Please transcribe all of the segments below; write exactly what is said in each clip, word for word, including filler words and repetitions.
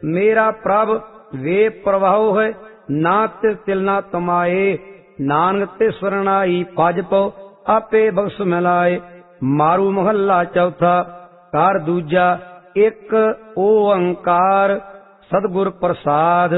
मेरा प्रभ वे प्रभाव है, ना तिल तिल ना तमाए। नानक ते स्वरणाई पज पो, आपे बख्श मिलाए। मारू महला चौथा। कार दूजा। एक ओंकार सतगुर प्रसाद।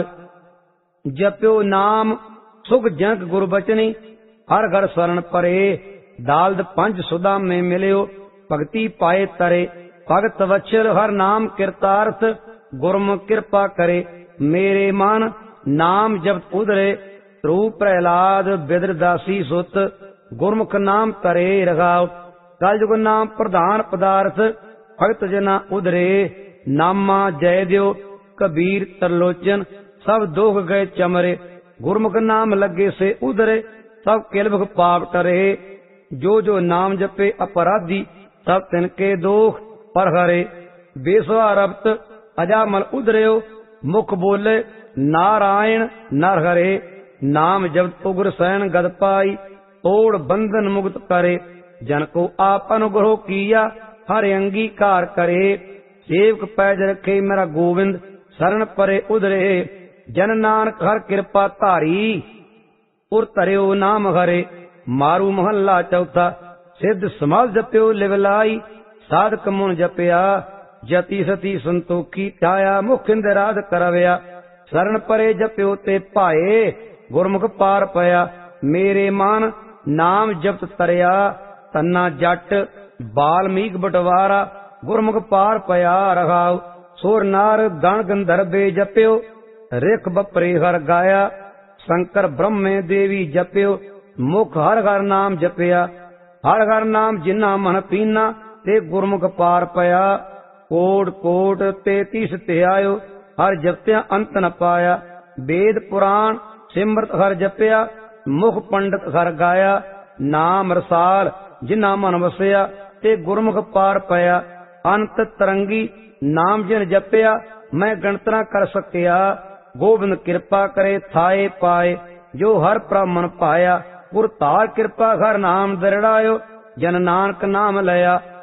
जप्यो नाम सुख जनक गुर बचनी, हर घर शरण परे। दालद पंच सुदा में मिलियो, भगति पाए तरे। भगत वत्सल हर नाम कृतार्थ, गुरमुख कृपा करे। मेरे मन नाम जपत उधरे, रूप प्रहलाद बिदर दासी सुत। गुरमुख नाम तरे रघाव, कलयुग नाम प्रधान पदार्थ। भगत जना उधरे, नामा जय दियो कबीर तरलोचन। सब दोख गए चमरे, गुरमुख नाम लगे से उधरे। सब किलबख पाप टरे, जो जो नाम जपे अपराधी। सब तिनके दोख पर हरे। बेसवा रब्त अजामल उधर्यो, मुख बोले नारायण नर हरे। नाम जब उग्र सैन गद पाई, तोड़ बंधन मुक्त करे। जन को आप अनुग्रह किया, हर अंगीकार करे। सेवक पैज रखे मेरा गोविंद, शरण परे उधरे। जन नानक हर कृपा धारी, उर तरियो नाम हरे। मारू महला चौथा। सिद्ध समाज जप्यो लिवलाई, साधक मुन जपया। जति सती संतोखी, छाया मुख इंदराध करवया। शरण परे जप्यो ते पाए, गुरमुख पार पया। मेरे मन नाम जपत तरया, तन्ना जट बाल्मीक बटवारा। गुरमुख पार पया रघाव। सुर नार गण गंधर्वे जप्यो, रिख बपरे हर गाया। शंकर ब्रह्मे देवी जप्यो, मुख हर हर नाम जपया। हर हर नाम जिन्ना मन पीना, ते गुरमुख पार पया। कोट कोट तेतीस त्यायो, हर जपत्या अंत न पाया। वेद पुराण सिमरत हर जपया, मुख पंडित हर गाया। नाम रसाल जिन्ना मन वसया, ते गुरमुख पार पया। अंत तरंगी नाम जिन जपया, मैं गणत न कर सकिया। गोबिंद कृपा करे थाए पाए, जो हर प्रभ मन पाया। गुर तार कृपा हर नाम दरड़ायो, जन नानक नाम लया।